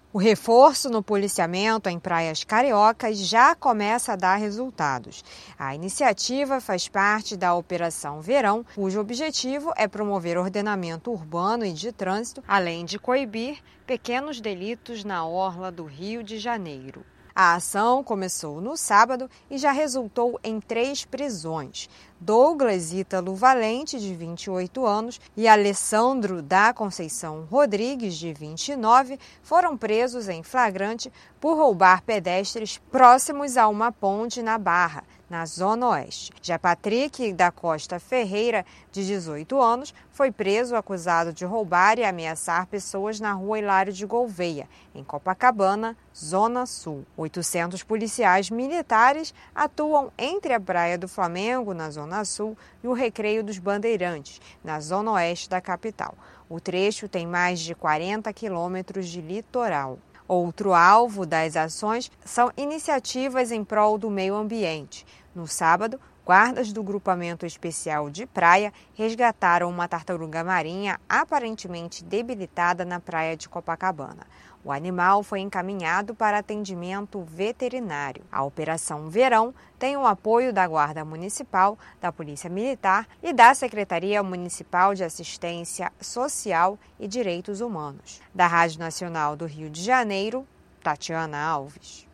O reforço no policiamento em praias cariocas já começa a dar resultados. A iniciativa faz parte da Operação Verão, cujo objetivo é promover ordenamento urbano e de trânsito, além de coibir pequenos delitos na orla do Rio de Janeiro. A ação começou no sábado e já resultou em 3 prisões. Douglas Ítalo Valente, de 28 anos, e Alessandro da Conceição Rodrigues, de 29, foram presos em flagrante por roubar pedestres próximos a uma ponte na Barra, na Zona Oeste. Já Patrick da Costa Ferreira, de 18 anos, foi preso acusado de roubar e ameaçar pessoas na Rua Hilário de Gouveia, em Copacabana, Zona Sul. 800 policiais militares atuam entre a Praia do Flamengo, na Zona Sul, e o Recreio dos Bandeirantes, na Zona Oeste da capital. O trecho tem mais de 40 quilômetros de litoral. Outro alvo das ações são iniciativas em prol do meio ambiente. No sábado, guardas do Grupamento Especial de Praia resgataram uma tartaruga marinha aparentemente debilitada na praia de Copacabana. O animal foi encaminhado para atendimento veterinário. A Operação Verão tem o apoio da Guarda Municipal, da Polícia Militar e da Secretaria Municipal de Assistência Social e Direitos Humanos. Da Rádio Nacional do Rio de Janeiro, Tatiana Alves.